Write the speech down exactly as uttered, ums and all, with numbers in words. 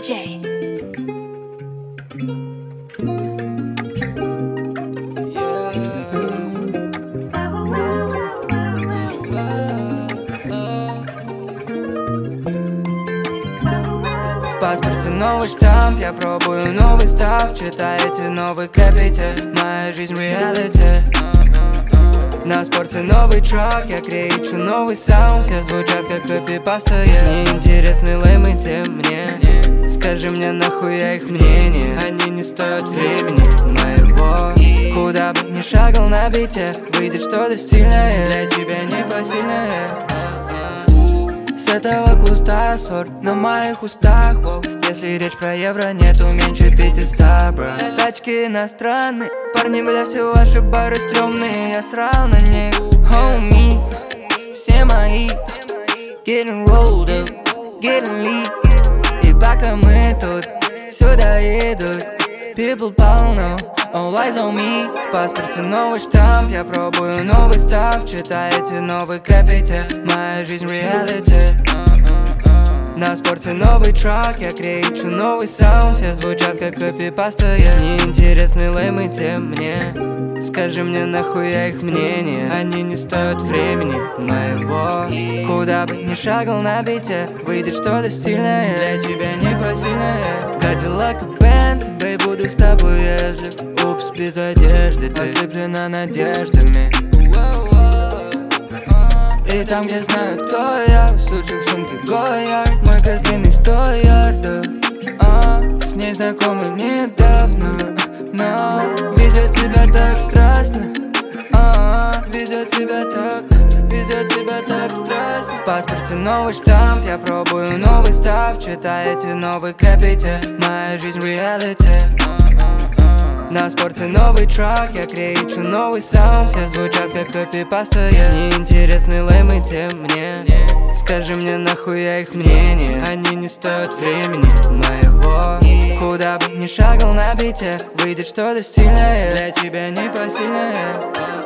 диджей. В паспорте новый штамп, я пробую новый став. Читаете новый капиталь, моя жизнь в реалити. На спорте новый трак, я кричу новый саунд. Все звучат как копипаста, я неинтересны леймы тем мне. Скажи мне, нахуй я их мнение, они не стоят времени моего. Куда бы ни шагал на бите, выйдет что-то стильное, для тебя непосильное. С этого куста сорт на моих устах, воу. Если речь про евро, нету меньше пятиста, бро. Тачки иностранные, парни, бля, все ваши бары стрёмные. Я срал на них, homie. Все мои getting rolled up, getting lit. И пока мы тут сюда идут, people полно, all eyes on me. В паспорте новый штамп, я пробую новый став. Читаете новый капиталь, моя жизнь в реалити. На спорте новый трак, я кричу новый саунд. Все звучат как копипаста, я неинтересны леймы тем мне. Скажи мне, нахуй я их мнение, они не стоят времени моего. Куда бы ни шагал на бите, выйдет что-то стильное, для тебя непосильное. Cadillac и Bentley, буду с тобой ездить. Упс, без одежды, ты ослеплена надеждами. И там, где знают, кто я, в сучих сумке Гоярд. Мой газ длинный сто ярдов, а, с ней знакомы недавно, но ведет себя так страстно, а, ведет себя так, ведет себя так страстно. В паспорте новый штамп, я пробую новый став. Читаете новый капиталь, моя жизнь в реалити. На спорте новый трак, я кричу новый саунд. Все звучат как копипаста, я неинтересны леймы тем мне. Скажи мне, нахуй я их мнение, они не стоят времени моего. Куда бы ни шагал на бите, выйдет что-то стильное, для тебя непосильное.